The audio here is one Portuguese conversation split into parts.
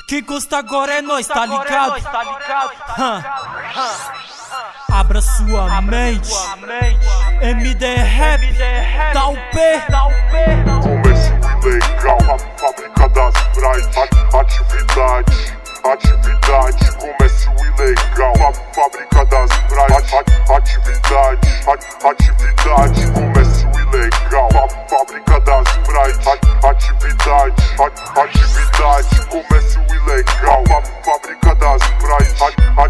Quem gosta agora é nós, tá ligado? Abra sua mente. MD Rap, dá o P. Comércio ilegal, fábrica das Bright. Atividade, comércio ilegal, fábrica das Bright. Atividade, comércio ilegal, fábrica das Bright. Atividade, comércio ilegal, fábrica das Bright.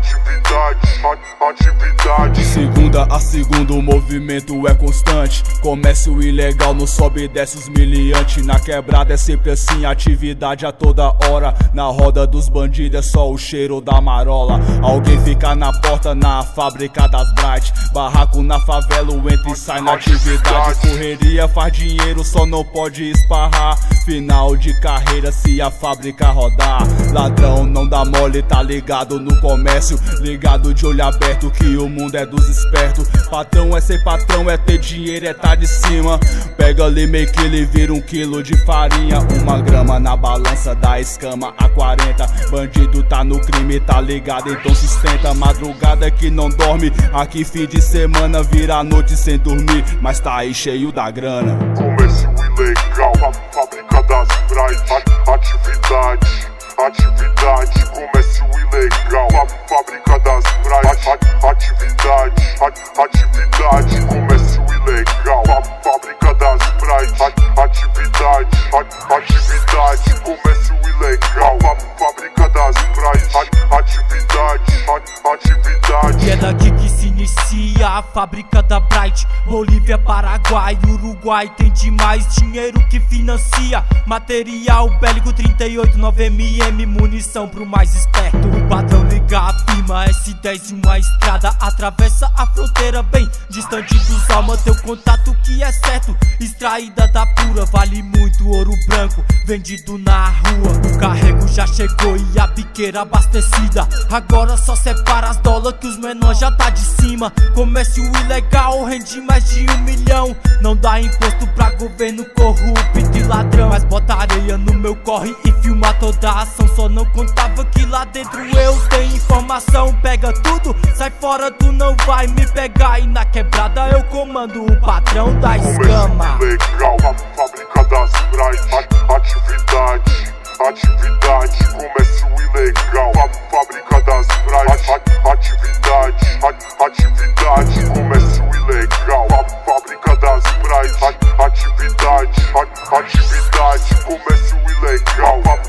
Atividade. De segunda a segunda o movimento é constante. Comércio ilegal não sobe e desce os miliantes. Na quebrada é sempre assim, atividade a toda hora. Na roda dos bandidos é só o cheiro da marola. Alguém fica na porta na fábrica das Bright. Barraco na favela, entra e sai na atividade. Correria faz dinheiro, só não pode esparrar. Final de carreira se a fábrica rodar. Ladrão não dá mole, tá ligado no comércio. Ligado de olho aberto que o mundo é dos espertos. Patrão é ser patrão, é ter dinheiro, é tá de cima. Pega ali meio que ele vira 1 quilo de farinha. 1 grama na balança da escama a 40. Bandido tá no crime, tá ligado, então sustenta. Madrugada que não dorme, aqui fim de semana vira noite sem dormir. Mas tá aí cheio da grana. Comércio ilegal, fábrica das Bright. Atividade, comércio ilegal, fábrica das Bright. Atividade, comércio ilegal, fábrica das Bright. Atividade, comércio ilegal, fábrica das Bright. Atividade. E é daqui que se inicia a fábrica da Bright. Bolívia, Paraguai, Uruguai tem demais dinheiro que financia. Material bélico 38, 9mm, munição pro mais esperto. O patrão liga a firma S10 e uma estrada atravessa a fronteira bem distante dos almas. Teu contato que é certo, extraída da pura. Vale muito ouro branco, vendido na rua. O carrego já chegou e a biqueira abastecida. Agora só separa as dólares que os menores já tá de cima. Comércio ilegal rende mais de 1 milhão. Não dá imposto pra governo corrupto e ladrão. Mas bota areia no meu corre e filma toda a ação. Só não contava que lá dentro eu tenho informação. Pega tudo, sai fora, tu não vai me pegar. E na quebrada eu comando o patrão da escama. Comércio ilegal, fábrica das Bright. Atividade, comércio ilegal, fábrica das Bright. Atividade, comércio ilegal, fábrica das Bright. Atividade, comércio ilegal.